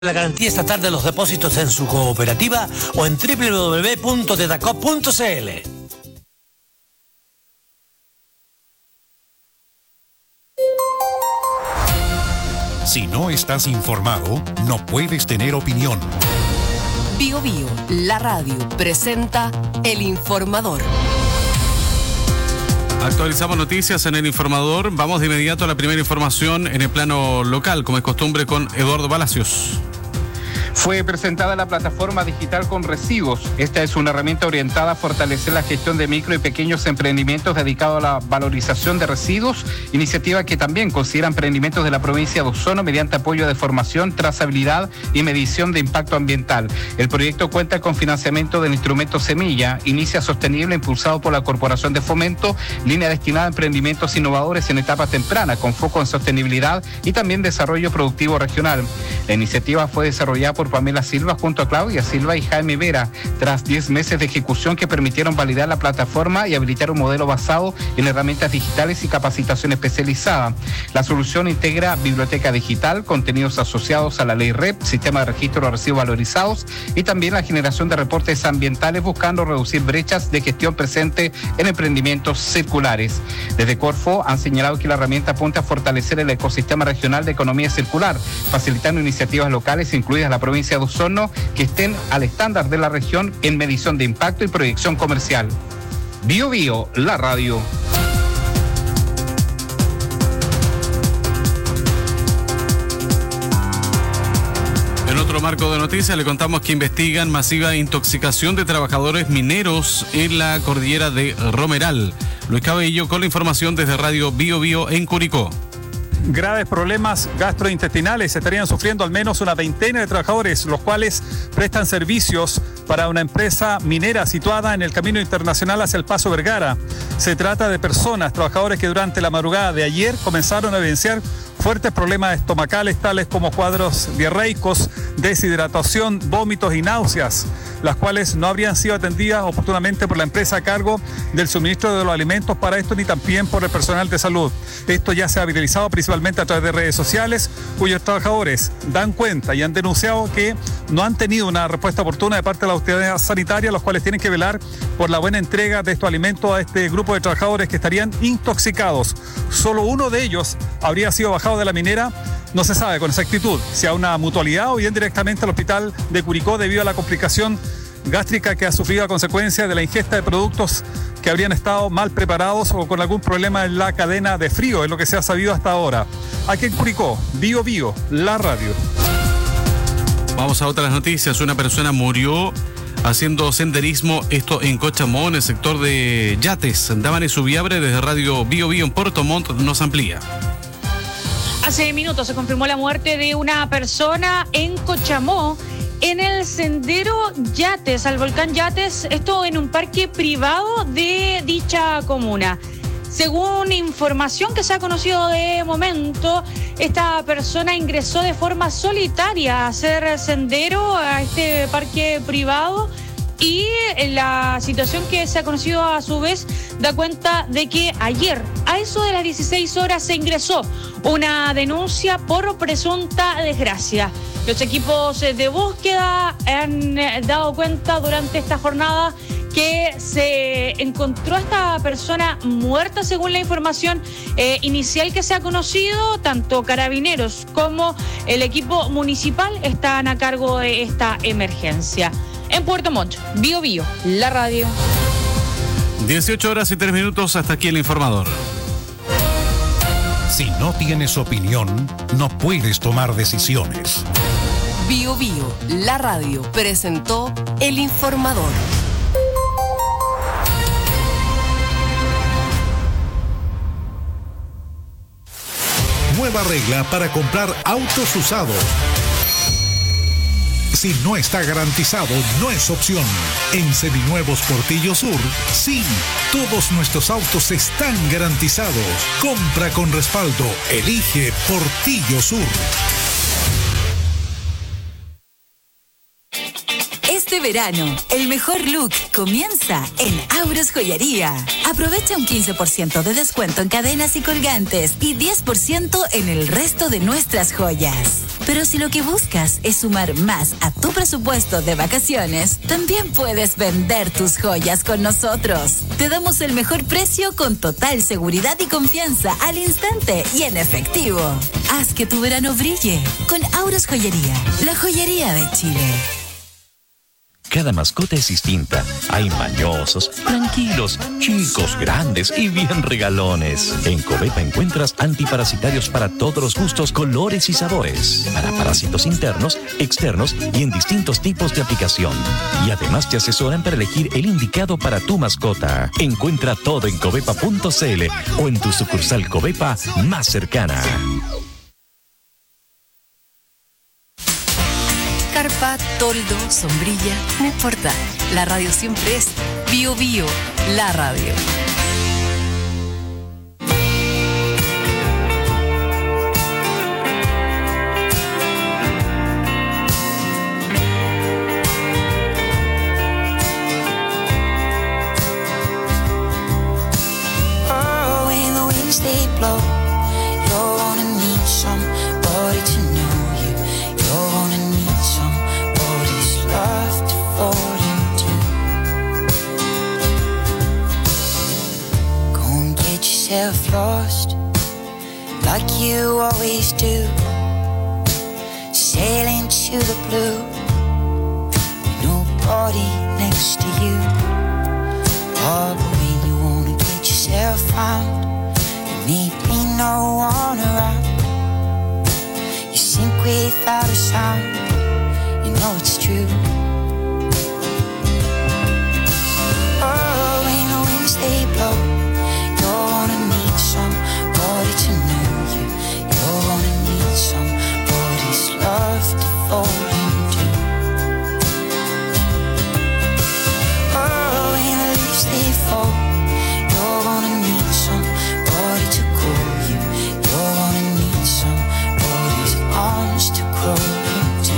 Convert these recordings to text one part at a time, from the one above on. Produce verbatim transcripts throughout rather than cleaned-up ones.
La garantía estatal de los depósitos en su cooperativa o en doble u doble u doble u punto tetacop punto c l. Si no estás informado, no puedes tener opinión. Bio Bio, la radio, presenta El Informador. Actualizamos noticias en El Informador. Vamos de inmediato a la primera información en el plano local, como es costumbre, con Eduardo Palacios. Fue presentada la plataforma digital con residuos. Esta es una herramienta orientada a fortalecer la gestión de micro y pequeños emprendimientos dedicados a la valorización de residuos, iniciativa que también considera emprendimientos de la provincia de Osorno mediante apoyo de formación, trazabilidad y medición de impacto ambiental. El proyecto cuenta con financiamiento del instrumento Semilla, Inicia Sostenible, impulsado por la Corporación de Fomento, línea destinada a emprendimientos innovadores en etapa temprana, con foco en sostenibilidad y también desarrollo productivo regional. La iniciativa fue desarrollada por por Pamela Silva junto a Claudia Silva y Jaime Vera, tras diez meses de ejecución que permitieron validar la plataforma y habilitar un modelo basado en herramientas digitales y capacitación especializada. La solución integra biblioteca digital, contenidos asociados a la ley R E P, sistema de registro de residuos valorizados y también la generación de reportes ambientales, buscando reducir brechas de gestión presente en emprendimientos circulares. Desde Corfo han señalado que la herramienta apunta a fortalecer el ecosistema regional de economía circular, facilitando iniciativas locales, incluidas la provincia de Osorno, que estén al estándar de la región en medición de impacto y proyección comercial. Bio Bio, la radio. En otro marco de noticias le contamos que investigan masiva intoxicación de trabajadores mineros en la cordillera de Romeral. Luis Cabello con la información desde Radio Bio Bio en Curicó. Graves problemas gastrointestinales estarían sufriendo al menos una veintena de trabajadores, los cuales prestan servicios para una empresa minera situada en el camino internacional hacia el Paso Vergara. Se trata de personas, trabajadores que durante la madrugada de ayer comenzaron a evidenciar fuertes problemas estomacales, tales como cuadros diarreicos, deshidratación, vómitos y náuseas, las cuales no habrían sido atendidas oportunamente por la empresa a cargo del suministro de los alimentos para esto, ni también por el personal de salud. Esto ya se ha viralizado principalmente a través de redes sociales, cuyos trabajadores dan cuenta y han denunciado que no han tenido una respuesta oportuna de parte de la autoridad sanitaria, los cuales tienen que velar por la buena entrega de estos alimentos a este grupo de trabajadores que estarían intoxicados. Solo uno de ellos habría sido bajado de la minera. No se sabe con exactitud si a una mutualidad o bien directamente al hospital de Curicó debido a la complicación gástrica que ha sufrido a consecuencia de la ingesta de productos que habrían estado mal preparados o con algún problema en la cadena de frío, es lo que se ha sabido hasta ahora. Aquí en Curicó, Bio Bio, la radio. Vamos a otras noticias. Una persona murió haciendo senderismo, esto en Cochamó, en el sector de Yates. Dávane Subiabre desde Radio Bio Bio en Puerto Montt nos amplía. Hace minutos se confirmó la muerte de una persona en Cochamó, en el sendero Yates, al volcán Yates, esto en un parque privado de dicha comuna. Según información que se ha conocido de momento, esta persona ingresó de forma solitaria a hacer sendero a este parque privado y la situación que se ha conocido a su vez da cuenta de que ayer, a eso de las dieciséis horas, se ingresó una denuncia por presunta desgracia. Los equipos de búsqueda han dado cuenta durante esta jornada que se encontró a esta persona muerta, según la información eh, inicial que se ha conocido. Tanto carabineros como el equipo municipal están a cargo de esta emergencia. En Puerto Montt, Bio Bio, la radio. dieciocho horas y tres minutos, hasta aquí El Informador. Si no tienes opinión, no puedes tomar decisiones. Bio Bio, la radio, presentó El Informador. Nueva regla para comprar autos usados. Si no está garantizado, no es opción. En Seminuevos Portillo Sur, sí, todos nuestros autos están garantizados. Compra con respaldo. Elige Portillo Sur. Este verano, el mejor look comienza en Auros Joyería. Aprovecha un quince por ciento de descuento en cadenas y colgantes y diez por ciento en el resto de nuestras joyas. Pero si lo que buscas es sumar más a tu presupuesto de vacaciones, también puedes vender tus joyas con nosotros. Te damos el mejor precio con total seguridad y confianza al instante y en efectivo. Haz que tu verano brille con Auros Joyería, la joyería de Chile. Cada mascota es distinta. Hay mañosos, tranquilos, chicos, grandes y bien regalones. En Covepa encuentras antiparasitarios para todos los gustos, colores y sabores. Para parásitos internos, externos y en distintos tipos de aplicación. Y además te asesoran para elegir el indicado para tu mascota. Encuentra todo en covepa punto c l o en tu sucursal Covepa más cercana. Carpa, toldo, sombrilla, no importa. La radio siempre es Bio Bio, la radio. Oh, when the winds they blow, you're gonna need somebody to know you. You're gonna need somebody's love to fall into. Go and get yourself lost, like you always do. Sailing to the blue, with nobody next to you. Oh, but when you wanna get yourself found, there may be no one around. You sink without a sound, you know it's true. Oh, when the winds they blow, you're gonna need somebody to know you. You're gonna need somebody's love to fall into. Oh, when the leaves they fall, you're gonna need somebody to call you. You're gonna need somebody's arms to crawl into.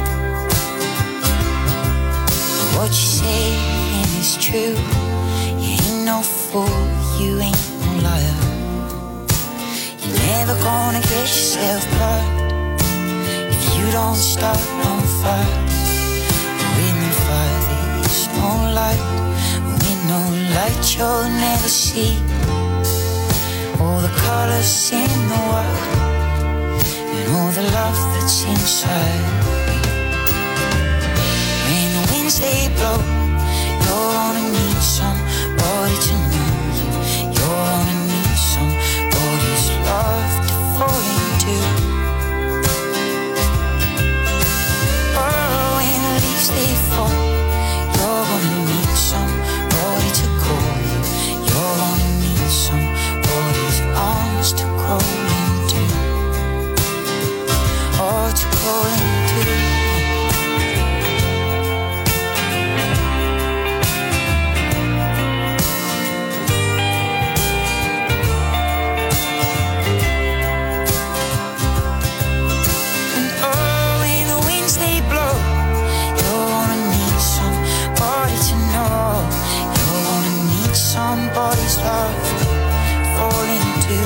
What you saying is true. You ain't no fool, you ain't no liar. You're never gonna get yourself burned if you don't start on fire. With no fire there's no light. With no light you'll never see all the colors in the world and all the love that's inside. When the winds they blow, you're gonna need somebody to know you. You're gonna need somebody's love to fall into. Oh, when the leaves they fall, you're gonna need somebody to call you. You're gonna need somebody's arms to crawl into. Oh, to crawl into. Somebody's love fall into.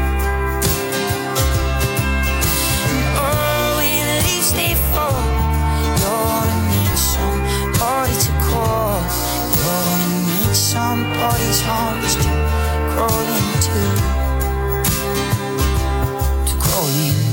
Oh, when the leaves they fall, you're gonna need somebody to call. You're gonna need somebody's arms to crawl into. To crawl into.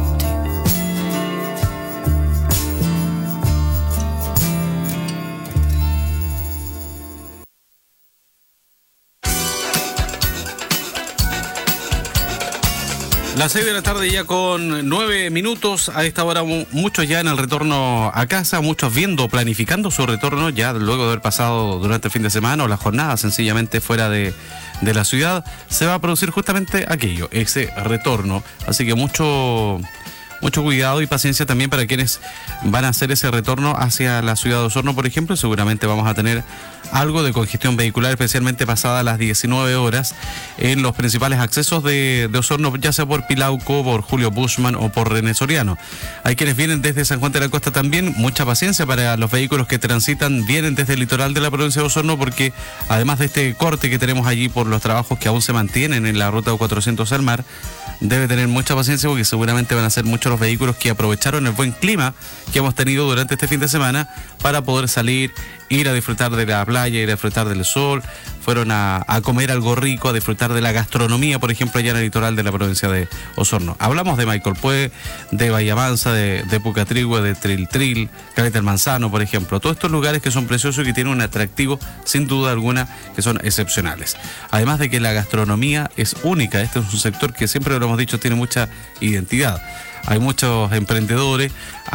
Las seis de la tarde ya con nueve minutos. A esta hora muchos ya en el retorno a casa, muchos viendo, planificando su retorno ya luego de haber pasado durante el fin de semana o la jornada sencillamente fuera de, de la ciudad. Se va a producir justamente aquello, ese retorno. Así que mucho, mucho cuidado y paciencia también para quienes van a hacer ese retorno hacia la ciudad de Osorno, por ejemplo. Seguramente vamos a tener algo de congestión vehicular, especialmente pasada las diecinueve horas en los principales accesos de, de Osorno, ya sea por Pilauco, por Julio Bushman o por René Soriano. Hay quienes vienen desde San Juan de la Costa también, mucha paciencia para los vehículos que transitan, vienen desde el litoral de la provincia de Osorno, porque además de este corte que tenemos allí por los trabajos que aún se mantienen en la ruta cuatrocientos al mar, debe tener mucha paciencia porque seguramente van a ser muchos los vehículos que aprovecharon el buen clima que hemos tenido durante este fin de semana para poder salir, ir a disfrutar de la playa, ir a disfrutar del sol, fueron a, a comer algo rico, a disfrutar de la gastronomía, por ejemplo, allá en el litoral de la provincia de Osorno. Hablamos de Maicolpue, de Bahía Mansa, de, de Pucatrihue, de Tril Tril, Caleta del Manzano, por ejemplo. Todos estos lugares que son preciosos y que tienen un atractivo, sin duda alguna, que son excepcionales. Además de que la gastronomía es única. Este es un sector que siempre lo hemos dicho, tiene mucha identidad. Hay muchos emprendedores,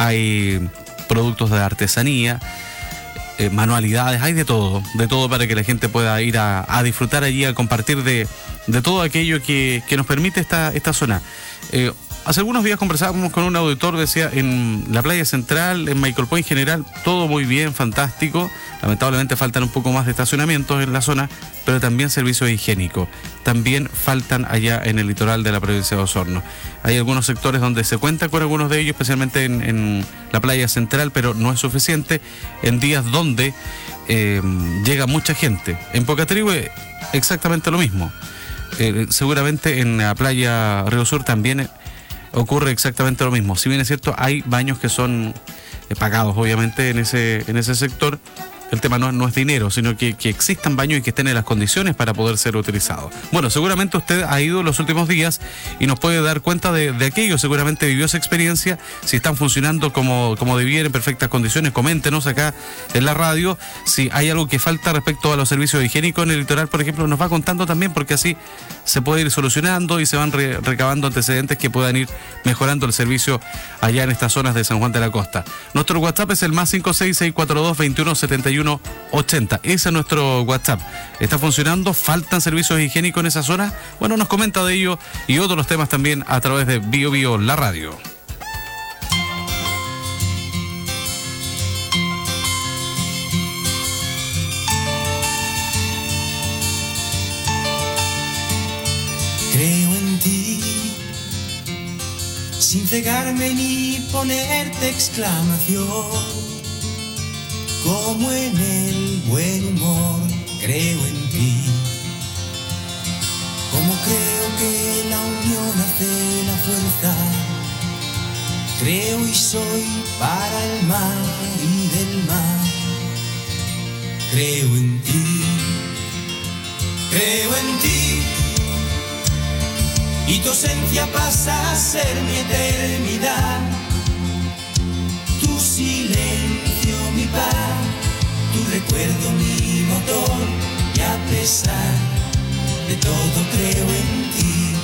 hay productos de artesanía, Eh, manualidades, hay de todo, de todo para que la gente pueda ir a, a disfrutar allí, a compartir de, de todo aquello que, que nos permite esta, esta zona. Eh, hace algunos días conversábamos con un auditor, decía, en la playa central, en Maicolpue en general, todo muy bien, fantástico. Lamentablemente faltan un poco más de estacionamientos en la zona, pero también servicios higiénicos. También faltan allá en el litoral de la provincia de Osorno. Hay algunos sectores donde se cuenta con algunos de ellos, especialmente en, en la playa central, pero no es suficiente en días donde eh, llega mucha gente. En Pucatrihue exactamente lo mismo. Eh, seguramente en la playa Río Sur también ocurre exactamente lo mismo. Si bien es cierto, hay baños que son eh, pagados, obviamente, en ese, en ese sector. El tema no, no es dinero, sino que, que existan baños y que estén en las condiciones para poder ser utilizados. Bueno, seguramente usted ha ido los últimos días y nos puede dar cuenta de, de aquello. Seguramente vivió esa experiencia. Si están funcionando como, como debieran, en perfectas condiciones, coméntenos acá en la radio. Si hay algo que falta respecto a los servicios higiénicos en el litoral, por ejemplo, nos va contando también, porque así se puede ir solucionando y se van re, recabando antecedentes que puedan ir mejorando el servicio allá en estas zonas de San Juan de la Costa. Nuestro WhatsApp es el más cinco seis seis cuatro dos veintiuno setenta y uno ochenta. Ese es nuestro WhatsApp. ¿Está funcionando? ¿Faltan servicios higiénicos en esa zona? Bueno, nos comenta de ello y otros temas también a través de Bio Bio, la radio. Creo en ti, sin cegarme ni ponerte exclamación. Como en el buen humor, creo en ti. Como creo que la unión hace la fuerza. Creo y soy para el mar y del mar. Creo en ti, creo en ti. Y tu ausencia pasa a ser mi eternidad. Tu silencio, mi paz, tu recuerdo, mi motor. Y a pesar de todo creo en ti.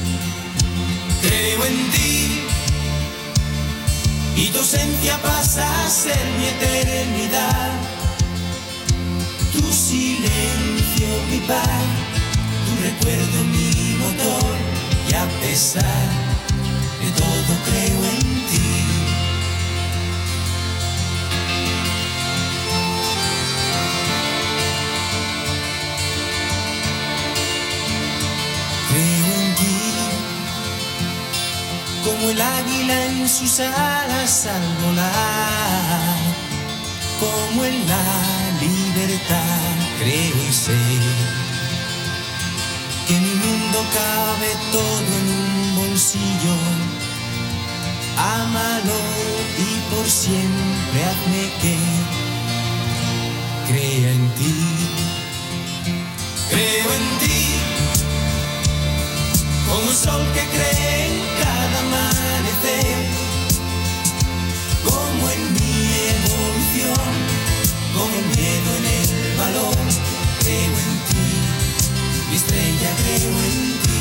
Creo en ti. Y tu ausencia pasa a ser mi eternidad. Tu silencio, mi paz, tu recuerdo, mi motor. Y a pesar de todo creo en ti. Creo en ti, como el águila en sus alas al volar, como en la libertad creo y sé que mi mundo cabe todo en un bolsillo. Ámalo y por siempre hazme que crea en ti. Creo en ti, como un sol que cree en cada amanecer, como en mi evolución, como el miedo en el valor. Creo en ti, mi estrella, creo en ti.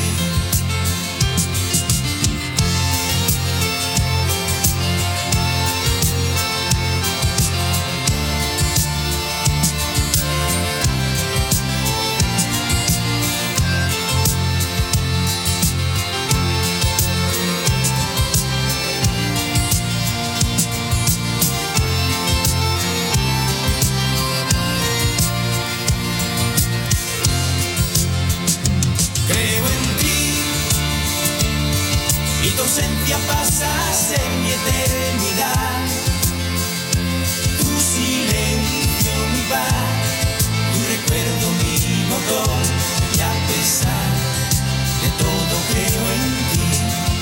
pasas en mi eternidad. Tu silencio, mi paz, tu recuerdo, mi motor. Y a pesar de todo creo en ti.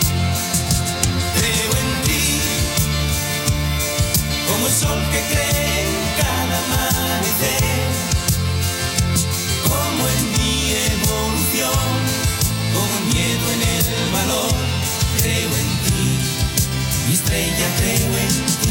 Creo en ti, como el sol que cree en cada amanecer, como en mi evolución, como el miedo en el valor. Creo en ti, mi estrella, creo en ti.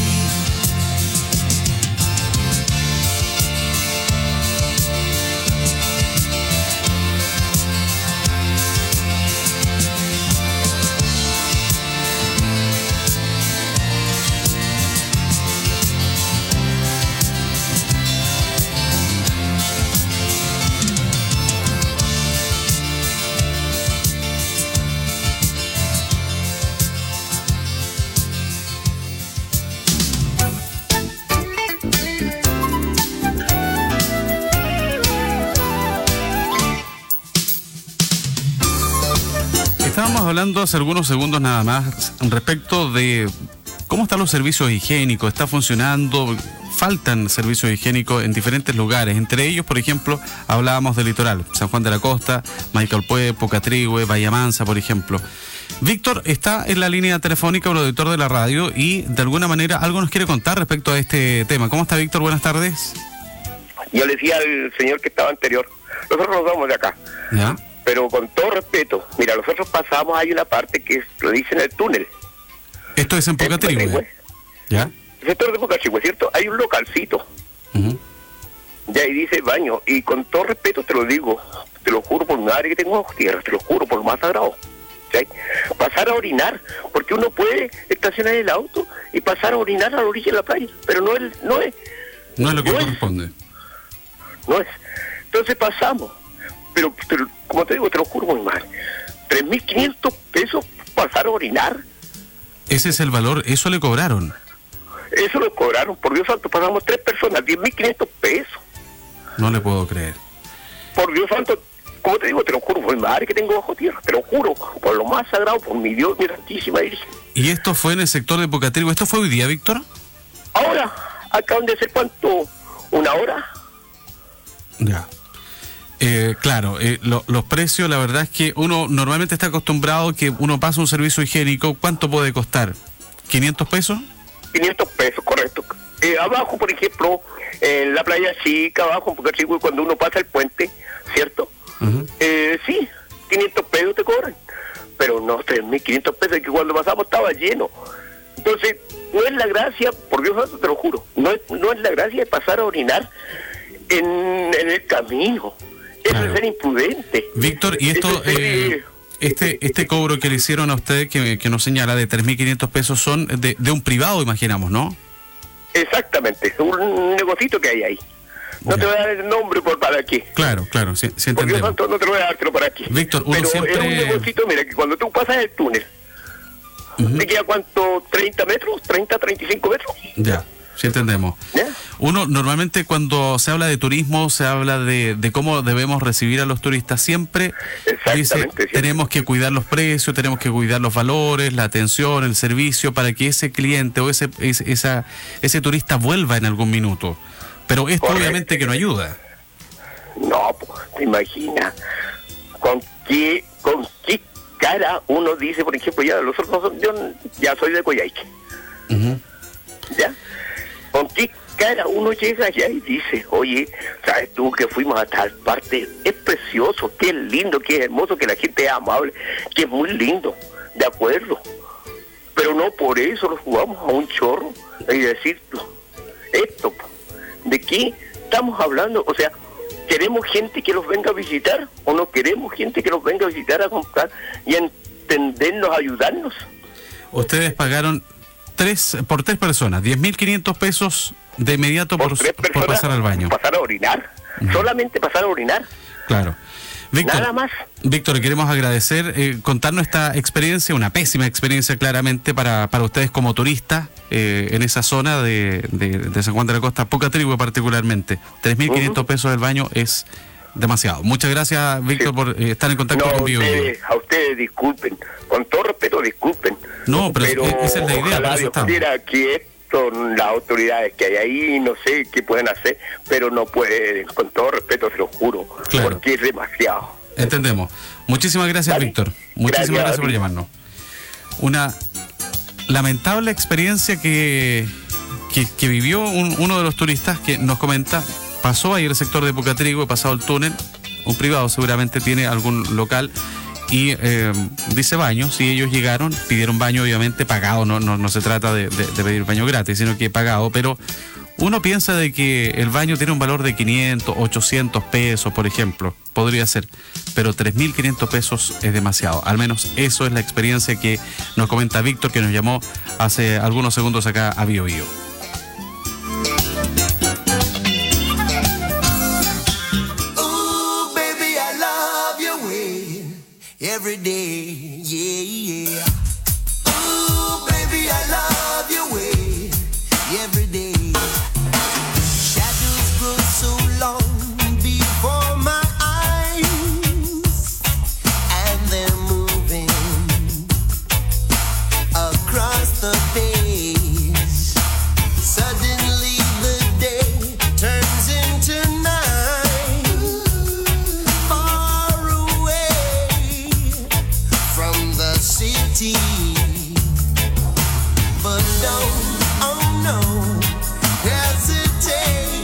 Estábamos hablando hace algunos segundos nada más respecto de cómo están los servicios higiénicos. ¿Está funcionando? Faltan servicios higiénicos en diferentes lugares. Entre ellos, por ejemplo, hablábamos del litoral. San Juan de la Costa, Maicalpué, Pocatrihue, Bahía Mansa, por ejemplo. Víctor está en la línea telefónica, un auditor de la radio, y de alguna manera algo nos quiere contar respecto a este tema. ¿Cómo está, Víctor? Buenas tardes. Yo le decía al señor que estaba anterior, nosotros nos vamos de acá. ¿Ya? Pero con todo respeto, mira, nosotros pasamos, hay una parte que es, lo dicen el túnel. Esto es en Pocatrihue. ¿Ya? El sector de Pocatrihue, ¿cierto? Hay un localcito. Uh-huh. Ya, y dice baño. Y con todo respeto te lo digo, te lo juro por mi madre que tengo ojos tierra, te lo juro por lo más sagrado. ¿Sí? Pasar a orinar, porque uno puede estacionar el auto y pasar a orinar a la orilla de la playa, pero no es... No es, no es lo que no corresponde. Es, no es. Entonces pasamos. Pero, pero, como te digo, te lo juro por mi madre, tres mil quinientos pesos pasar a orinar. Ese es el valor, eso le cobraron. Eso lo cobraron, por Dios santo, pasamos tres personas, diez mil quinientos pesos. No le puedo creer. Por Dios santo, como te digo, te lo juro por mi madre que tengo bajo tierra, te lo juro, por lo más sagrado, por mi Dios, mi Santísima Virgen. ¿Y esto fue en el sector de Pocatrihue? ¿Esto fue hoy día, Víctor? Ahora, acaban de hacer cuánto, una hora. Ya. Eh, claro, eh, lo, los precios, la verdad es que uno normalmente está acostumbrado que uno pasa un servicio higiénico. ¿Cuánto puede costar? ¿quinientos pesos? quinientos pesos, correcto. Eh, abajo, por ejemplo, en la playa chica, abajo, porque cuando uno pasa el puente, ¿cierto? Uh-huh. eh, sí, quinientos pesos te cobran. Pero no, tres mil quinientos pesos, que cuando pasamos estaba lleno. Entonces, no es la gracia, por Dios, te lo juro, no es, no es la gracia de pasar a orinar en, en el camino. Eso claro. Es ser imprudente. Víctor, y esto, ser... eh, este este cobro que le hicieron a usted, que, que nos señala, de tres mil quinientos pesos, son de, de un privado, imaginamos, ¿no? Exactamente, un negocito que hay ahí. No ya. Te voy a dar el nombre por para aquí. Claro, claro, sí, sí entendemos. Porque yo no te lo voy a dártelo para aquí. Víctor, uno pero siempre... es un negocito, mira, que cuando tú pasas el túnel, uh-huh. ¿te queda cuánto? ¿treinta metros? ¿treinta, treinta y cinco metros? Ya. Sí entendemos. ¿Yeah? Uno normalmente cuando se habla de turismo, se habla de, de cómo debemos recibir a los turistas. Siempre dice, sí. tenemos que cuidar los precios, tenemos que cuidar los valores, la atención, el servicio, para que ese cliente o ese ese, esa, ese turista vuelva en algún minuto. Pero esto Correcto. Obviamente que no ayuda. No, te imaginas con qué, con qué cara uno dice, por ejemplo, ya nosotros, yo ya soy de Coyhaique. Uh-huh. ¿Ya? ¿Con qué cara uno llega allá y dice, oye, sabes tú que fuimos a tal parte, es precioso, qué lindo, qué hermoso, que la gente es amable, que es muy lindo, de acuerdo, pero no por eso nos jugamos a un chorro y decir esto, ¿de qué estamos hablando? O sea, ¿queremos gente que los venga a visitar o no queremos gente que los venga a visitar a comprar y a entendernos, a ayudarnos? Ustedes pagaron Tres, por tres personas, diez mil quinientos pesos de inmediato por, por, personas, por pasar al baño. Pasar a orinar, uh-huh. solamente pasar a orinar. Claro. Víctor, Nada más. Víctor, le queremos agradecer, eh, contarnos esta experiencia, una pésima experiencia claramente para, para ustedes como turistas eh, en esa zona de, de, de San Juan de la Costa, Pocatrihue particularmente. tres mil quinientos uh-huh. pesos del baño es demasiado. Muchas gracias, Víctor, sí. por eh, estar en contacto no, con Bio Bio. Ustedes, a ustedes disculpen, con todo respeto disculpen. No, pero, pero esa es la idea. Ojalá Dios quiera que esto, las autoridades que hay ahí, no sé qué pueden hacer, pero no pueden, con todo respeto se lo juro, claro. porque es demasiado. Entendemos. Muchísimas gracias, ¿vale? Víctor. Muchísimas gracias, gracias por llamarnos. Una lamentable experiencia que, que, que vivió un, uno de los turistas que nos comenta. Pasó ahí el sector de Pucatrigo, he pasado el túnel, un privado seguramente tiene algún local y eh, dice baño. Si ellos llegaron, pidieron baño obviamente pagado, no, no, no se trata de, de, de pedir baño gratis, sino que pagado, pero uno piensa de que el baño tiene un valor de quinientos, ochocientos pesos, por ejemplo, podría ser, pero tres mil quinientos pesos es demasiado. Al menos eso es la experiencia que nos comenta Víctor, que nos llamó hace algunos segundos acá a Bio Bio. Every day, yeah, yeah. Ooh, baby, I love your way. Every day. Shadows grow so long before my eyes, and they're moving across the page. Suddenly the day turns into night. City, but don't, oh no, hesitate,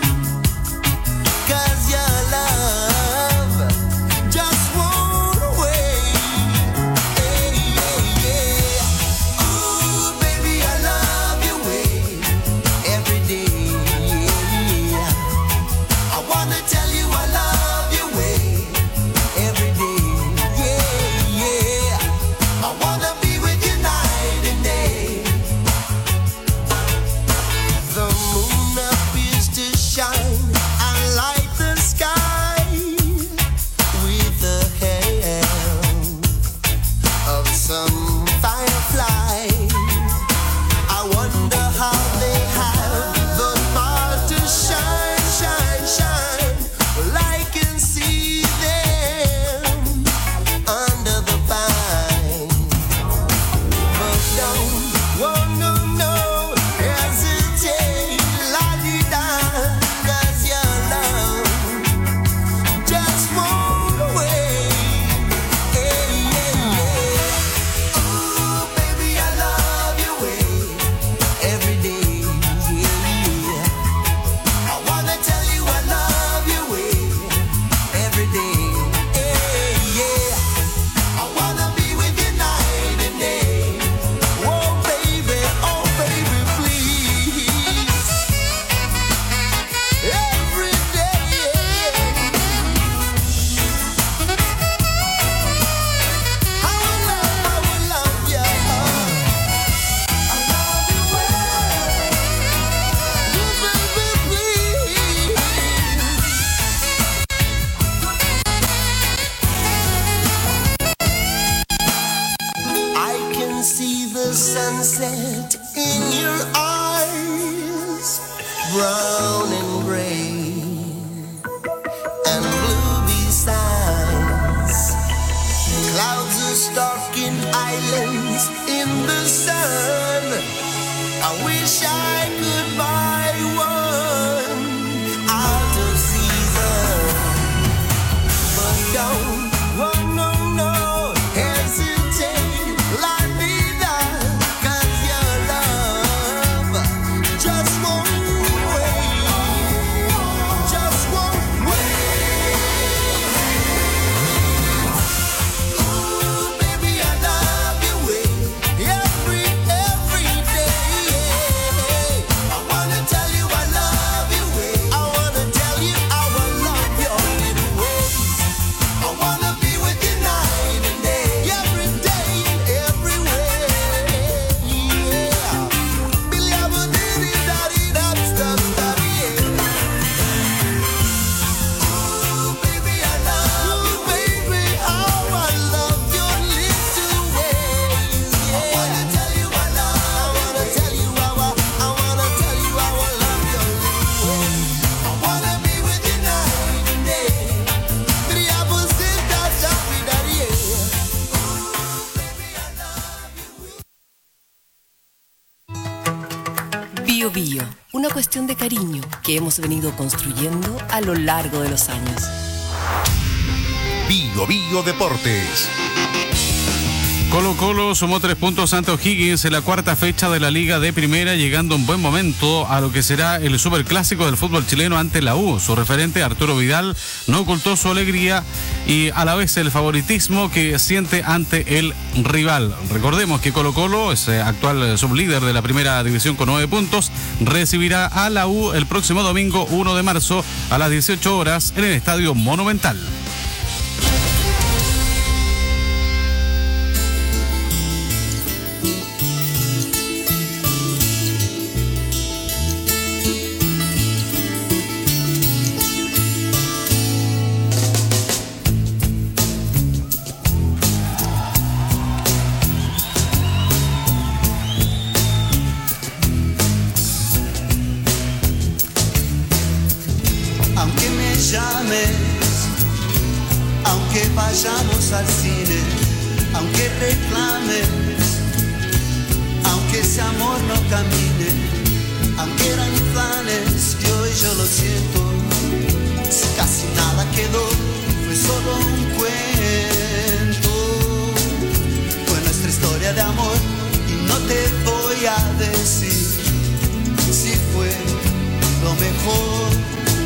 'cause your love just won't wait. Hey, yeah, yeah. Ooh, baby, I love your way every day. Yeah. I wanna tell you I love your way every day. Yeah, yeah. I wanna be with you night and day. The moon appears to shine and light the sky with the help of some firefly. I wonder how they have the heart to shine, shine, shine. Well, I can see them under the vine. Don't, oh no, no, hesitate, la-di-da, 'cause your love just won't wait. Hey, yeah, yeah. Ooh, baby, I love your way every day, yeah. I wanna tell you I love your way every day, hey, yeah. I wanna be with you night and day. Oh baby, oh baby, please. Every day. I will love, I will love you. I love you well. Oh baby, please. I can see the sunset in your eyes, brown and gray and blue besides. Clouds are stalking islands in the sun. I wish I could buy one out of season, but don't, oh no, no, hesitate, la-di-da, 'cause your love just won't wait, just won't wait. Ooh, baby, I love your way every, every day. una cuestión de cariño que hemos venido construyendo a lo largo de los años. Bio Bio Deportes. Colo Colo sumó tres puntos ante O'Higgins en la cuarta fecha de la Liga de Primera, llegando en buen momento a lo que será el superclásico del fútbol chileno ante la U. Su referente, Arturo Vidal, no ocultó su alegría y a la vez el favoritismo que siente ante el rival. Recordemos que Colo Colo es actual sublíder de la Primera División con nueve puntos. Recibirá a la U el próximo domingo uno de marzo a las dieciocho horas en el Estadio Monumental. Vayamos al cine, aunque reclames, aunque ese amor no camine, aunque eran planes y hoy yo lo siento, si casi nada quedó, fue solo un cuento, fue nuestra historia de amor y no te voy a decir si fue lo mejor.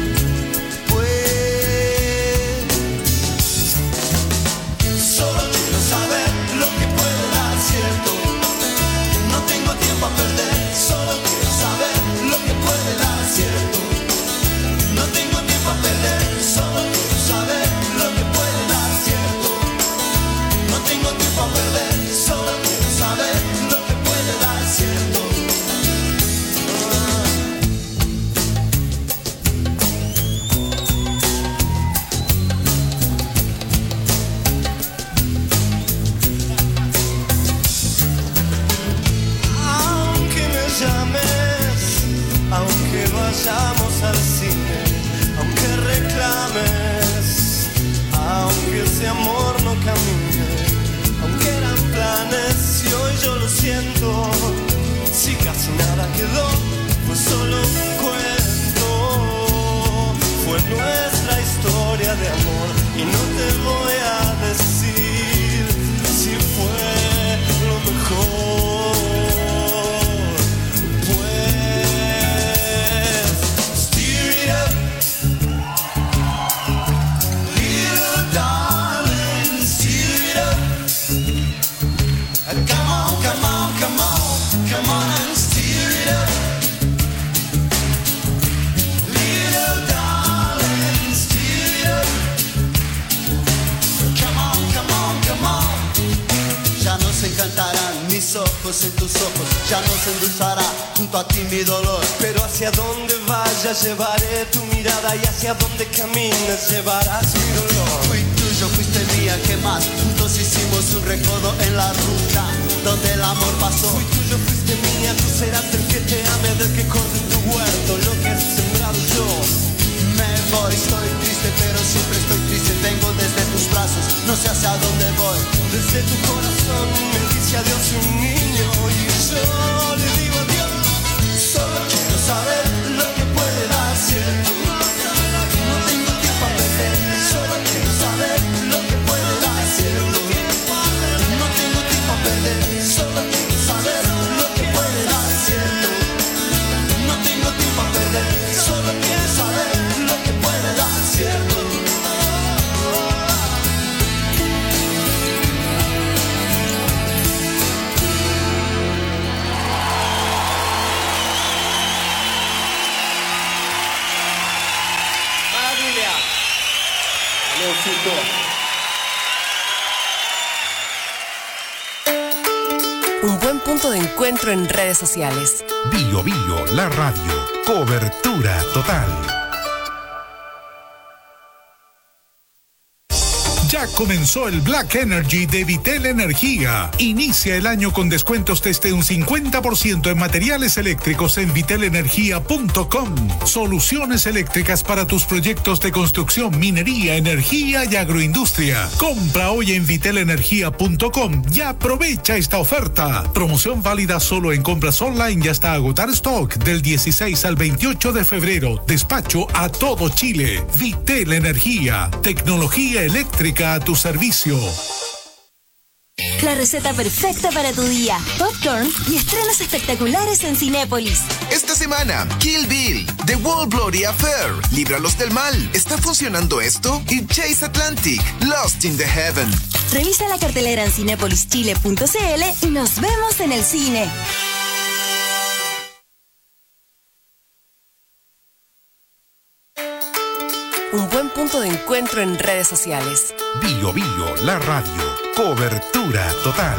Solo quiero saber lo que puede dar cierto. No tengo tiempo a perder. Solo quiero saber lo que puede dar cierto. No tengo tiempo a perder. Solo quiero saber lo que puede dar cierto. No tengo tiempo a perder. Solo quiero saber lo que puede dar cierto. Aunque vayamos al cine, aunque reclames, aunque ese amor no camine, aunque eran planes y hoy yo lo siento, si casi nada quedó, fue solo un cuento, fue nuestra historia de amor y no te voy a decir si fue lo mejor. Cantarán mis ojos en tus ojos, ya no se endulzará junto a ti mi dolor. Pero hacia donde vayas llevaré tu mirada y hacia donde camines llevarás mi dolor. Fui tuyo, fuiste mía, ¿qué más? Juntos hicimos un recodo en la ruta donde el amor pasó. Fui tuyo, fuiste mía, tú serás el que te ame, del que corte en tu huerto lo que has sembrado yo. Me voy, estoy triste, pero siempre estoy triste. Vengo desde tus brazos, no sé hacia dónde voy. Desde tu corazón me dice adiós un niño y yo le digo adiós. Solo quiero saber lo que puede dar cierto. No tengo tiempo a perder. Solo quiero saber lo que puede dar cierto. No tengo tiempo a perder. Solo quiero saber lo que puede dar cierto. No tengo tiempo a perder. Solo quiero saber lo que puede dar cierto. Un buen punto de encuentro en redes sociales. Bio Bio, la radio. Cobertura total. Ya comenzó el Black Energy de Vitel Energía. Inicia el año con descuentos desde un cincuenta por ciento en materiales eléctricos en vitel energía punto com. Soluciones eléctricas para tus proyectos de construcción, minería, energía y agroindustria. Compra hoy en vitel energía punto com y aprovecha esta oferta. Promoción válida solo en compras online y hasta agotar stock del dieciséis al veintiocho de febrero. Despacho a todo Chile. Vitel Energía. Tecnología eléctrica a tu servicio. La receta perfecta para tu día. Popcorn y estrenos espectaculares en Cinépolis. Esta semana, Kill Bill, The World Bloody Affair, Líbralos del Mal, ¿está funcionando esto? Y Chase Atlantic, Lost in the Heaven. Revisa la cartelera en cinépolis chile punto c l y nos vemos en el cine. Un buen punto de encuentro en redes sociales. Bio Bio, la radio. Cobertura total.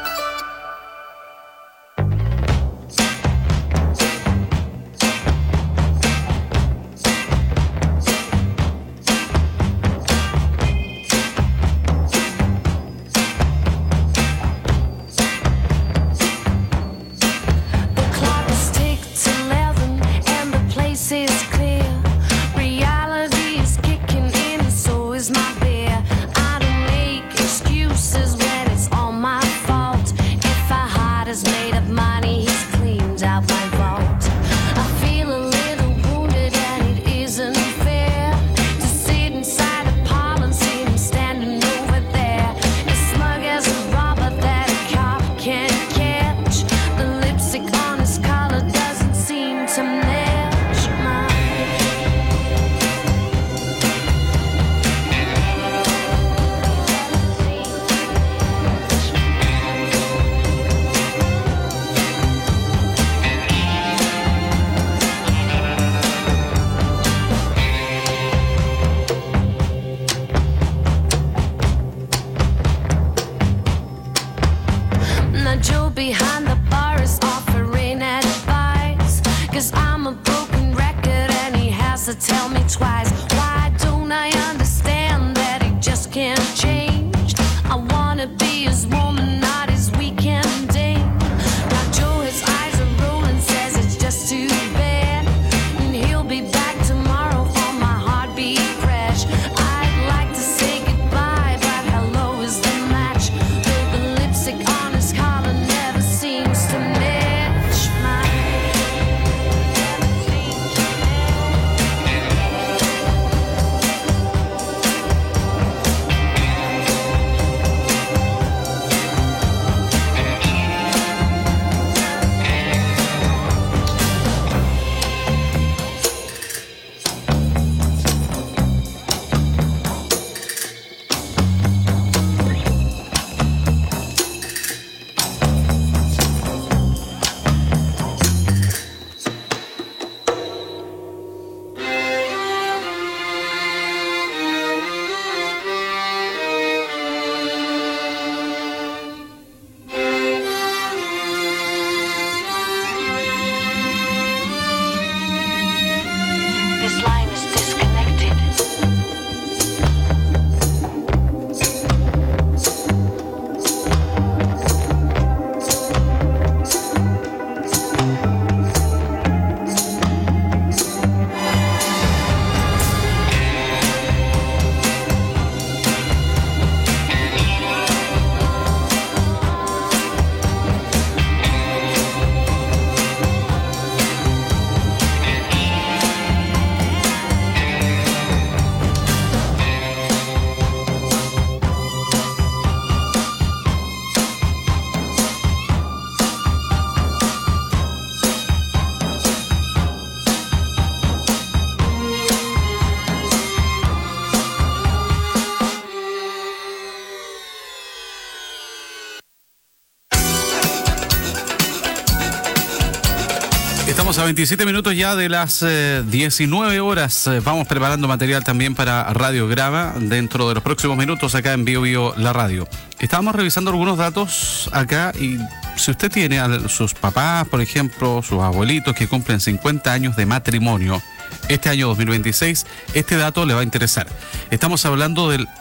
Estamos a veintisiete minutos ya de las eh, diecinueve horas. Eh, vamos preparando material también para Radiograma dentro de los próximos minutos acá en Bio Bio La Radio. Estábamos revisando algunos datos acá y si usted tiene a sus papás, por ejemplo, sus abuelitos que cumplen cincuenta años de matrimonio, este año dos mil veintiséis, este dato le va a interesar. Estamos hablando del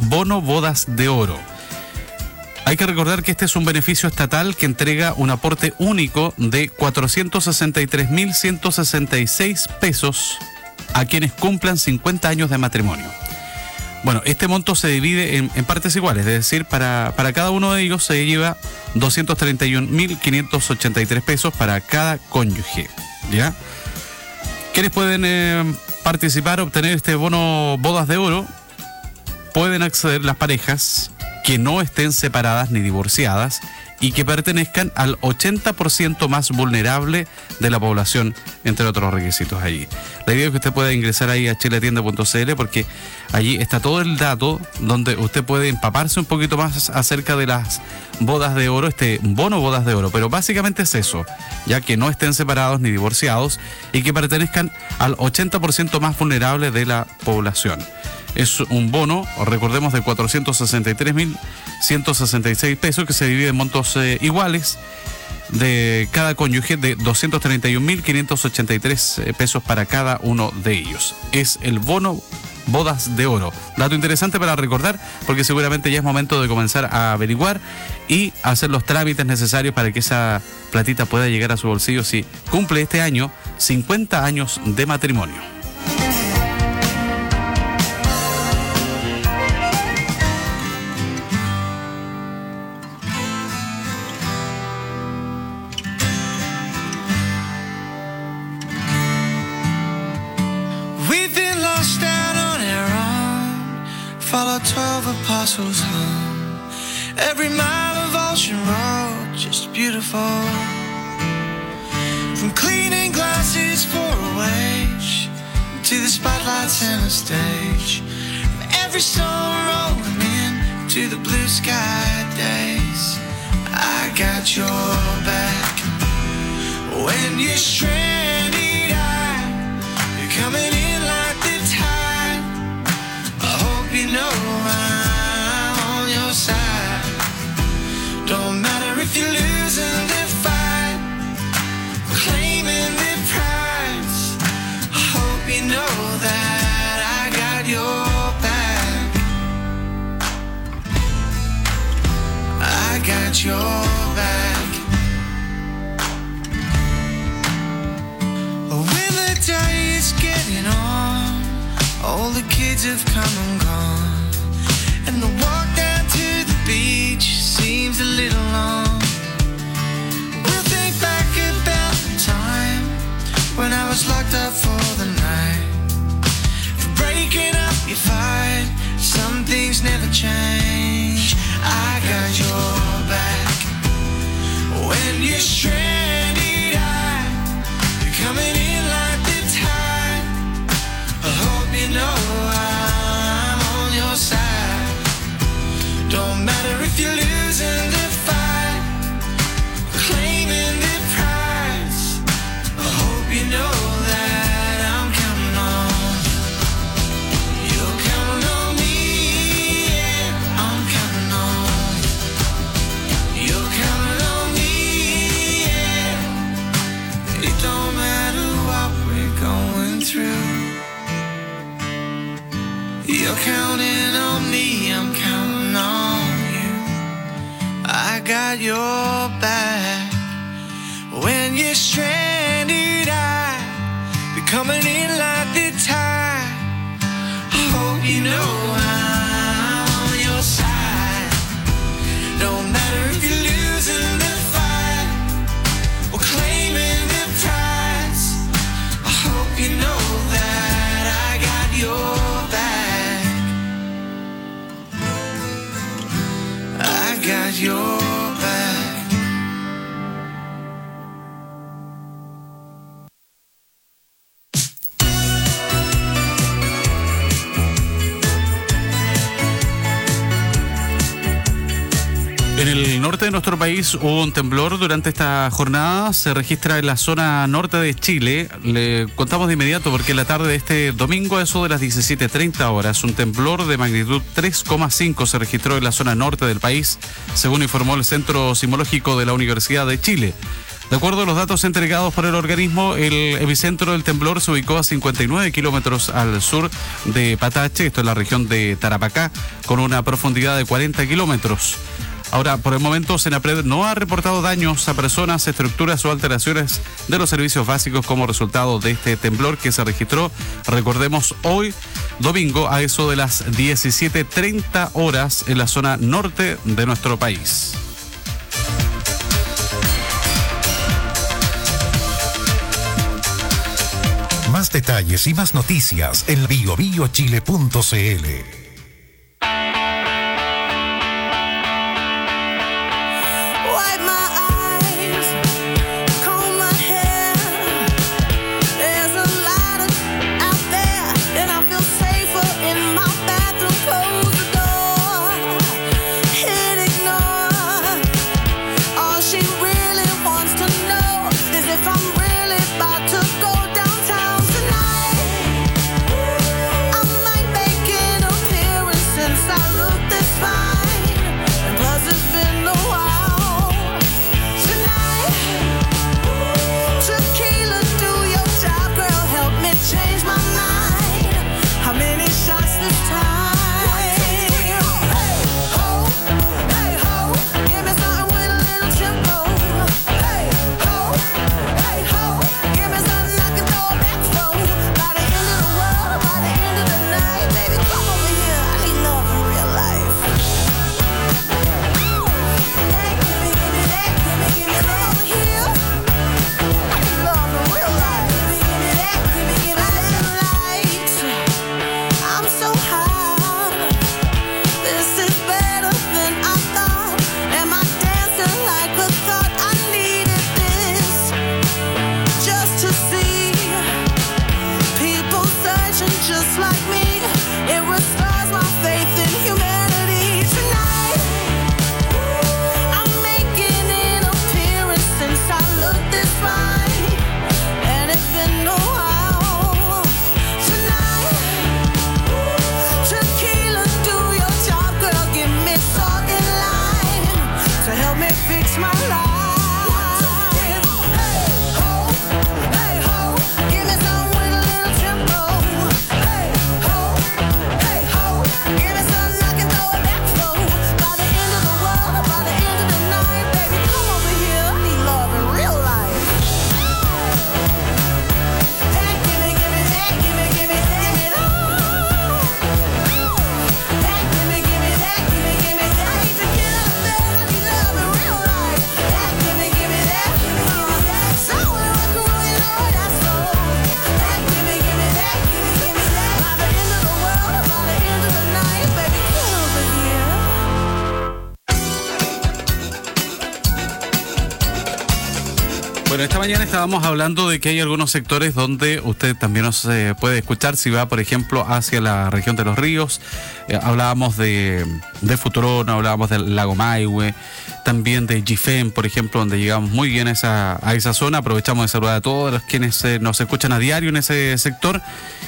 bono bodas de oro. Hay que recordar que este es un beneficio estatal que entrega un aporte único de cuatrocientos sesenta y tres mil ciento sesenta y seis pesos a quienes cumplan cincuenta años de matrimonio. Bueno, este monto se divide en, en partes iguales, es decir, para, para cada uno de ellos se lleva doscientos treinta y un mil quinientos ochenta y tres pesos para cada cónyuge, ¿ya? ¿Quiénes pueden eh, participar, obtener este bono bodas de oro? Pueden acceder las parejas que no estén separadas ni divorciadas y que pertenezcan al ochenta por ciento más vulnerable de la población, entre otros requisitos allí. La idea es que usted pueda ingresar ahí a chiletienda punto c l porque allí está todo el dato donde usted puede empaparse un poquito más acerca de las bodas de oro, este bono bodas de oro, pero básicamente es eso, ya que no estén separados ni divorciados y que pertenezcan al ochenta por ciento más vulnerable de la población. Es un bono, recordemos, de cuatrocientos sesenta y tres mil ciento sesenta y seis pesos que se divide en montos eh, iguales de cada cónyuge de doscientos treinta y un mil quinientos ochenta y tres pesos para cada uno de ellos. Es el bono bodas de oro. Dato interesante para recordar porque seguramente ya es momento de comenzar a averiguar y hacer los trámites necesarios para que esa platita pueda llegar a su bolsillo si cumple este año cincuenta años de matrimonio. Follow twelve apostles home. Every mile of ocean road, just beautiful. From cleaning glasses for a wage to the spotlights and the stage. From every storm rolling in to the blue sky days. I got your back. When you're stranded, I, you're coming in like the tide. I hope you know I'm on your side. Don't matter if you're losing the fight, claiming the prize. I hope you know that I got your back. I got your back. When the day is getting on, all the kids have come and gone, and the walk down to the beach seems a little long. We'll think back about the time when I was locked up for the night. For breaking up your fight, some things never change. I got your back. When you're stranded, I, you're coming in like the tide. I hope you know I'm on your side. Don't matter if you're losing the fight, claiming the prize. I hope you know that I'm counting on. You're counting on me, yeah, I'm counting on. You're counting on me, yeah. It don't matter what we're going through. You're counting on me, I'm counting on you. I got your back. When you're stranded, I be coming in like the tide. I hope you know I'm on your side. Don't matter if you're losing the fight or claiming the prize. I hope you know that I got your back. I got your back. En el norte de nuestro país hubo un temblor durante esta jornada, se registra en la zona norte de Chile. Le contamos de inmediato porque en la tarde de este domingo, a eso de las diecisiete treinta horas, un temblor de magnitud tres coma cinco se registró en la zona norte del país, según informó el Centro Sismológico de la Universidad de Chile. De acuerdo a los datos entregados por el organismo, el epicentro del temblor se ubicó a cincuenta y nueve kilómetros al sur de Patache, esto es la región de Tarapacá, con una profundidad de cuarenta kilómetros. Ahora, por el momento, Senapred no ha reportado daños a personas, estructuras o alteraciones de los servicios básicos como resultado de este temblor que se registró, recordemos, hoy domingo a eso de las diecisiete treinta horas en la zona norte de nuestro país. Más detalles y más noticias en bio bio chile punto c l. Bueno, esta mañana estábamos hablando de que hay algunos sectores donde usted también nos eh, puede escuchar si va, por ejemplo, hacia la región de los ríos. Eh, hablábamos de, de Futurono, hablábamos del lago Maihue, también de Gifén, por ejemplo, donde llegamos muy bien a esa, a esa zona. Aprovechamos de saludar a todos los quienes eh, nos escuchan a diario en ese sector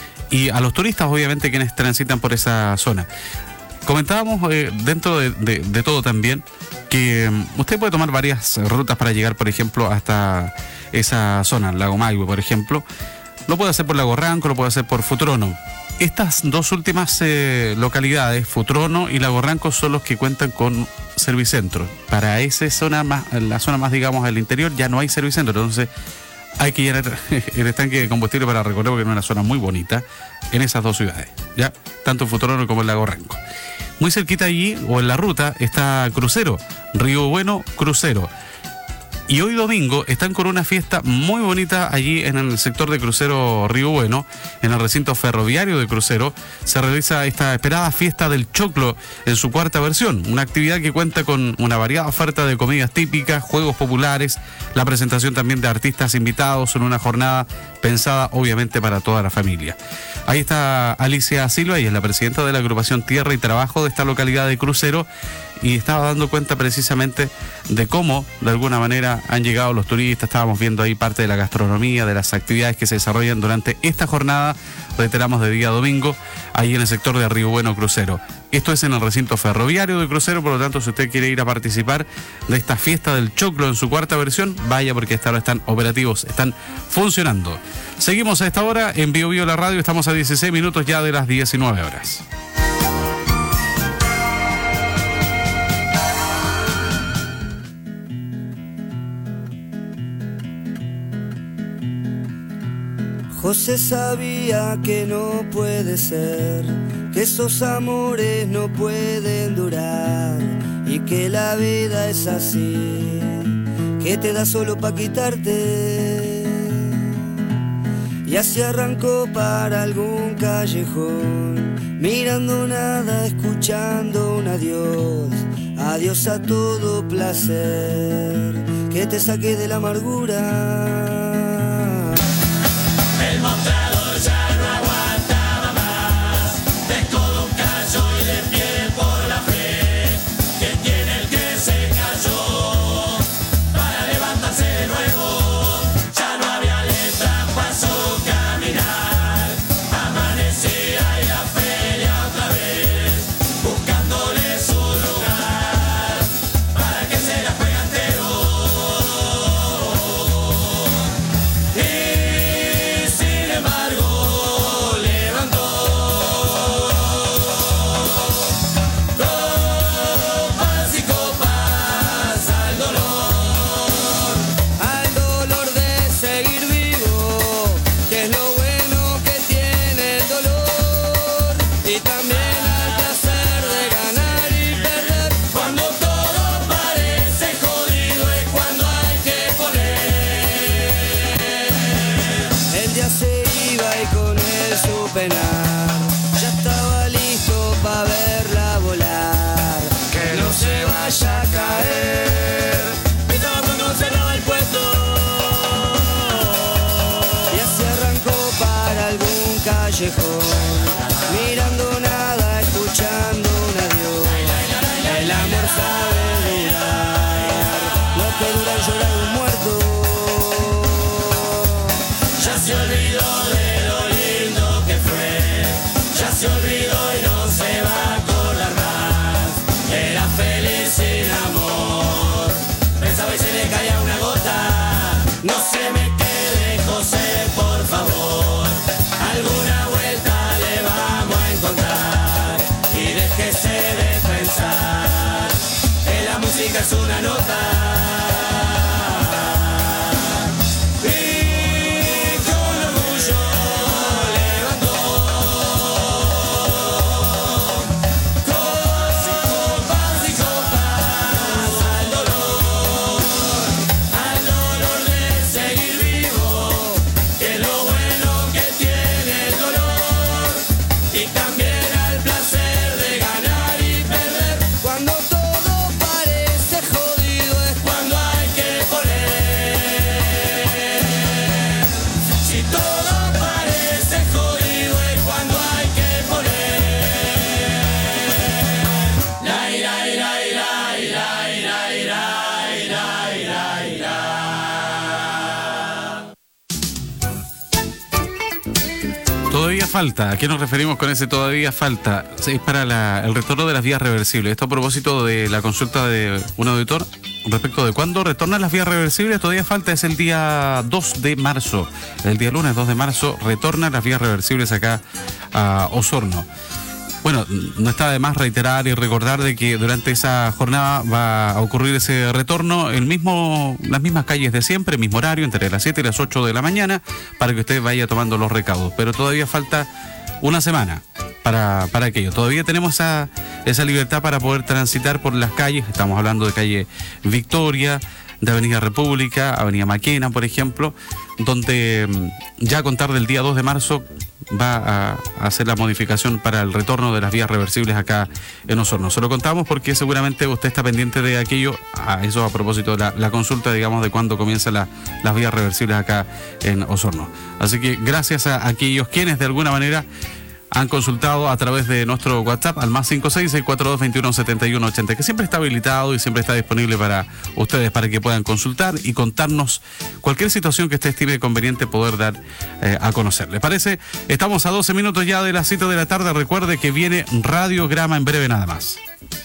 y a los turistas, obviamente, quienes transitan por esa zona. Comentábamos eh, dentro de, de, de todo también que um, usted puede tomar varias rutas para llegar, por ejemplo, hasta esa zona, el lago Maihue, por ejemplo. Lo puede hacer por Lago Ranco, lo puede hacer por Futurono. Estas dos últimas eh, localidades, Futurono y Lago Ranco, son los que cuentan con servicentro. Para esa zona más, la zona más, digamos, del interior, ya no hay servicentro, entonces hay que llenar el estanque de combustible para recorrer, porque es una zona muy bonita en esas dos ciudades, ya, tanto en Futurono como en Lago Ranco. Muy cerquita allí, o en la ruta, está Crucero, Río Bueno, Crucero. Y hoy domingo están con una fiesta muy bonita allí en el sector de Crucero Río Bueno, en el recinto ferroviario de Crucero. Se realiza esta esperada fiesta del choclo en su cuarta versión, una actividad que cuenta con una variada oferta de comidas típicas, juegos populares, la presentación también de artistas invitados en una jornada pensada obviamente para toda la familia. Ahí está Alicia Silva, y es la presidenta de la agrupación Tierra y Trabajo de esta localidad de Crucero, y estaba dando cuenta precisamente de cómo de alguna manera han llegado los turistas. Estábamos viendo ahí parte de la gastronomía, de las actividades que se desarrollan durante esta jornada, reiteramos, de día domingo, ahí en el sector de Río Bueno Crucero. Esto es en el recinto ferroviario de Crucero, por lo tanto, si usted quiere ir a participar de esta fiesta del choclo en su cuarta versión, vaya, porque esta hora están operativos, están funcionando. Seguimos a esta hora en Bio Bio la Radio, estamos a dieciséis minutos ya de las diecinueve horas. José sabía que no puede ser, que esos amores no pueden durar y que la vida es así, que te da solo pa' quitarte. Y así arrancó para algún callejón, mirando nada, escuchando un adiós, adiós a todo placer, que te saque de la amargura. El mostrador ya no aguantaba más, de codo un callo y de pie por la fe. ¿Quién tiene el que se cayó para levantarse de nuevo? Ya no había letra, pasó caminar, amanecía y la feria otra vez, buscándole su lugar para que se la juegue entero. Ya estaba listo pa' verla volar, que no se vaya a caer, estaba cuando cerraba el puesto. Y así arrancó para algún callejón, mirando nada, escuchando un adiós. El amor sabe durar, lo que dura el llorar de un muerto. Ya se olvidó de lo lindo que fue, ya se olvidó y no se va a acordar más. Era feliz sin amor, pensaba y se le caía una gota. No se me quede, José, por favor, alguna vuelta le vamos a encontrar. Y déjese de pensar que la música es una nota. Todavía falta. ¿A qué nos referimos con ese todavía falta? Es para la, el retorno de las vías reversibles. Esto a propósito de la consulta de un auditor respecto de cuándo retornan las vías reversibles. Todavía falta, es el día dos de marzo. El día lunes dos de marzo retornan las vías reversibles acá a Osorno. Bueno, no está de más reiterar y recordar de que durante esa jornada va a ocurrir ese retorno en mismo, las mismas calles de siempre, mismo horario, entre las siete y las ocho de la mañana, para que usted vaya tomando los recaudos. Pero todavía falta una semana para, para aquello. Todavía tenemos esa, esa libertad para poder transitar por las calles. Estamos hablando de calle Victoria, de Avenida República, Avenida Maquena, por ejemplo, donde ya a contar del día dos de marzo va a hacer la modificación para el retorno de las vías reversibles acá en Osorno. Se lo contamos porque seguramente usted está pendiente de aquello, a eso a propósito de la, la consulta, digamos, de cuándo comienzan la, las vías reversibles acá en Osorno. Así que gracias a aquellos quienes de alguna manera han consultado a través de nuestro WhatsApp al más cinco seis seis cuatro dos veintiuno setenta y uno ochenta, que siempre está habilitado y siempre está disponible para ustedes, para que puedan consultar y contarnos cualquier situación que usted estime conveniente poder dar eh, a conocer. ¿Les parece? Estamos a doce minutos ya de las siete de la tarde. Recuerde que viene Radiograma en breve nada más.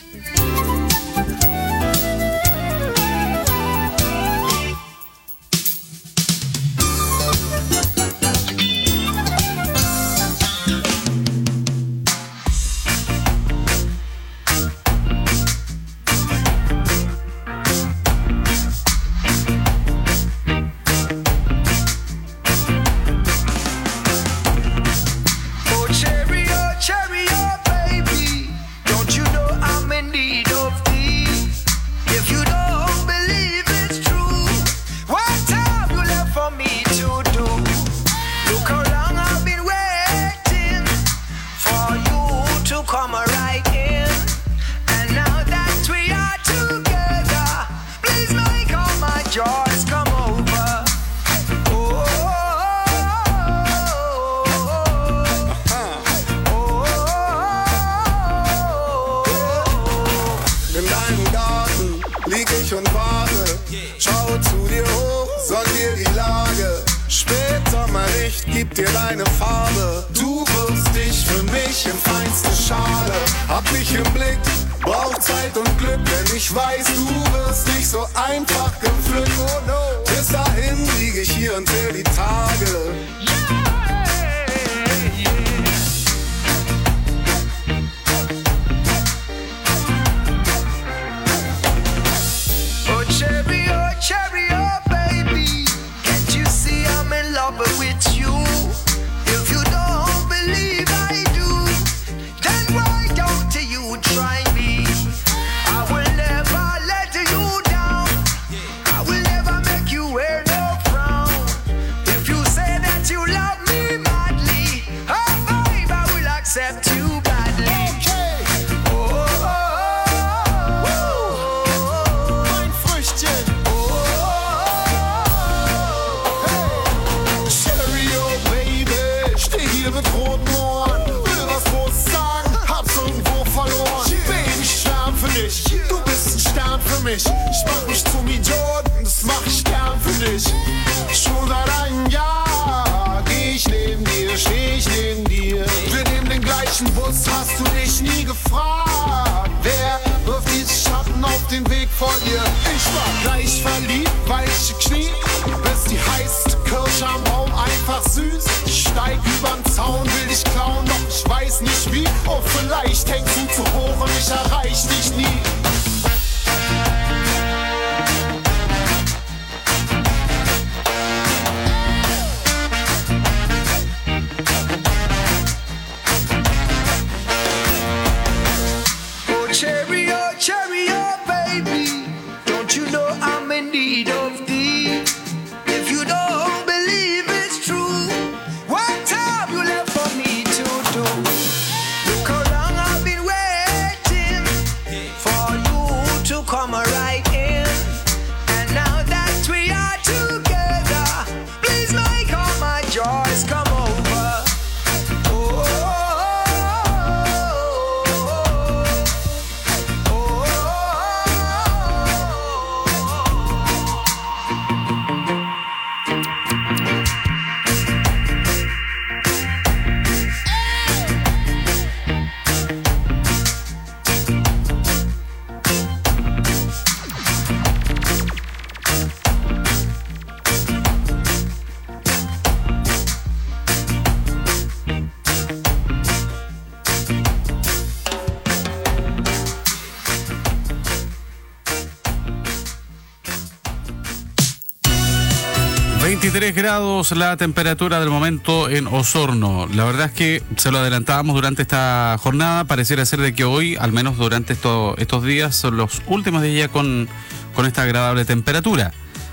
veintitrés grados la temperatura del momento en Osorno. La verdad es que se lo adelantábamos durante esta jornada. Pareciera ser de que hoy, al menos durante esto, estos días, son los últimos días ya con, con esta agradable temperatura.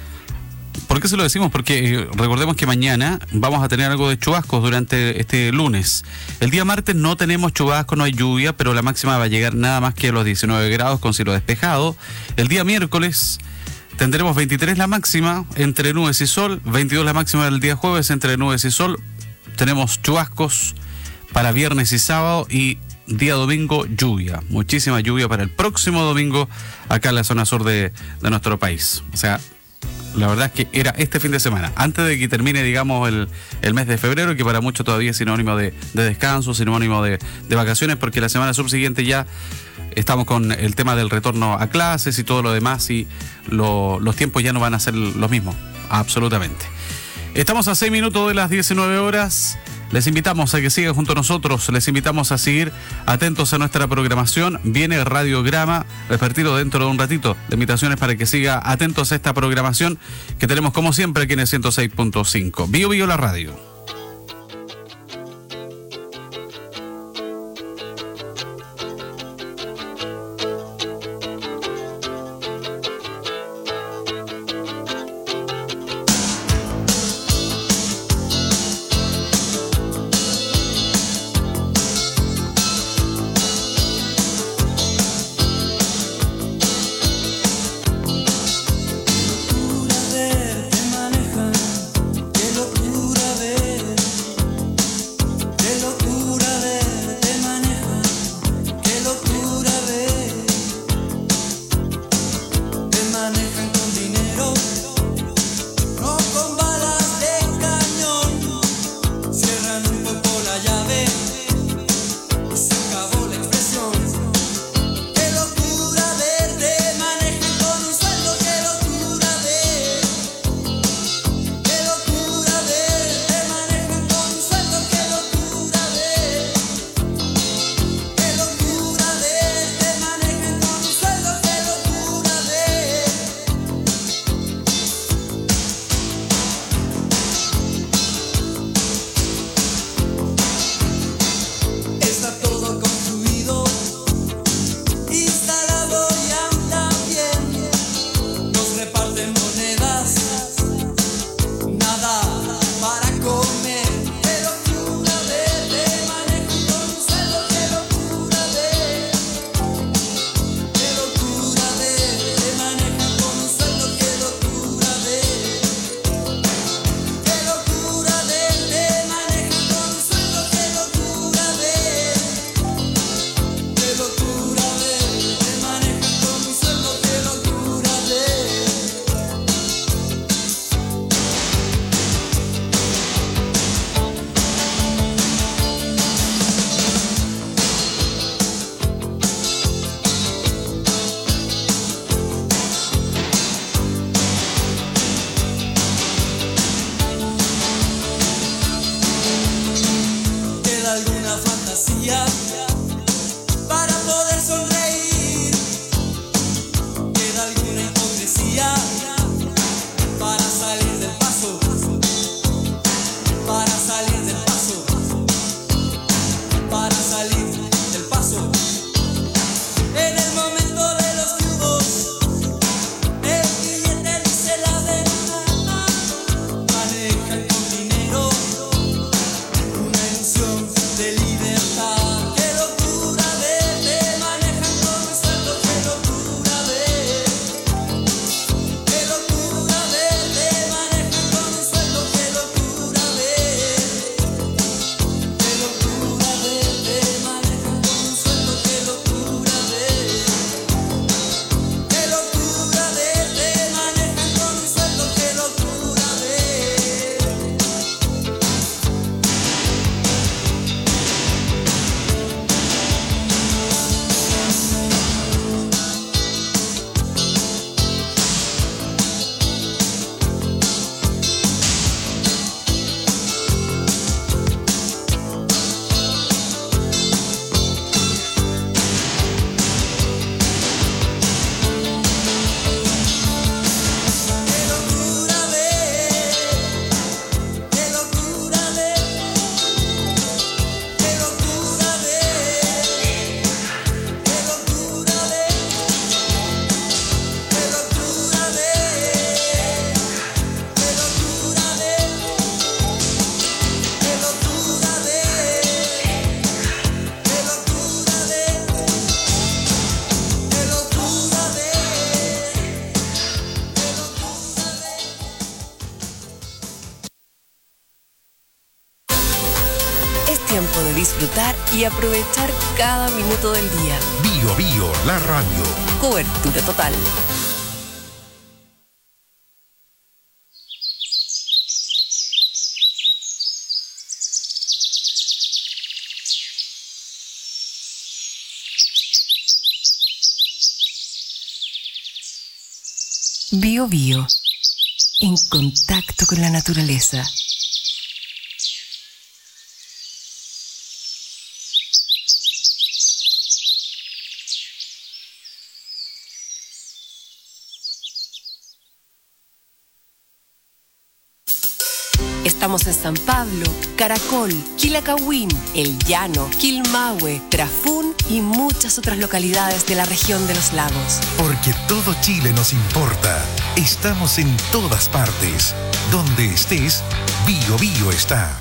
¿Por qué se lo decimos? Porque eh, recordemos que mañana vamos a tener algo de chubascos durante este lunes. El día martes no tenemos chubascos, no hay lluvia, pero la máxima va a llegar nada más que a los diecinueve grados con cielo despejado. El día miércoles tendremos veintitrés la máxima entre nubes y sol, veintidós la máxima del día jueves entre nubes y sol. Tenemos chubascos para viernes y sábado, y día domingo lluvia, muchísima lluvia para el próximo domingo acá en la zona sur de, de nuestro país. O sea, la verdad es que era este fin de semana, antes de que termine, digamos, el, el mes de febrero, que para muchos todavía es sinónimo de, de descanso, sinónimo de, de vacaciones, porque la semana subsiguiente ya estamos con el tema del retorno a clases y todo lo demás, y lo, los tiempos ya no van a ser los mismos, absolutamente. Estamos a seis minutos de las diecinueve horas. Les invitamos a que sigan junto a nosotros, les invitamos a seguir atentos a nuestra programación. Viene Radiograma, repartido dentro de un ratito, de invitaciones para que siga atentos a esta programación que tenemos como siempre aquí en el ciento seis punto cinco. Bio Bio la radio. De libertad, que tiempo de disfrutar y aprovechar cada minuto del día. Bio Bio, la radio. Cobertura total. Bio Bio, en contacto con la naturaleza. Estamos en San Pablo, Caracol, Quilacahuín, El Llano, Quilmahue, Trafún y muchas otras localidades de la región de los lagos. Porque todo Chile nos importa. Estamos en todas partes. Donde estés, Bio Bio está.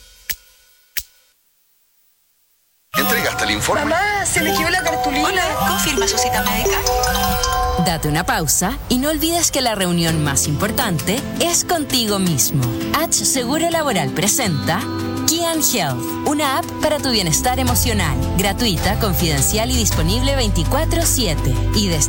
¿Entregaste el informe? Mamá, se me quedó la cartulina. Hola, ¿confirma su cita médica? Date una pausa y no olvides que la reunión más importante es contigo mismo. H Seguro Laboral presenta Kian Health, una app para tu bienestar emocional, gratuita, confidencial y disponible veinticuatro siete. Y desde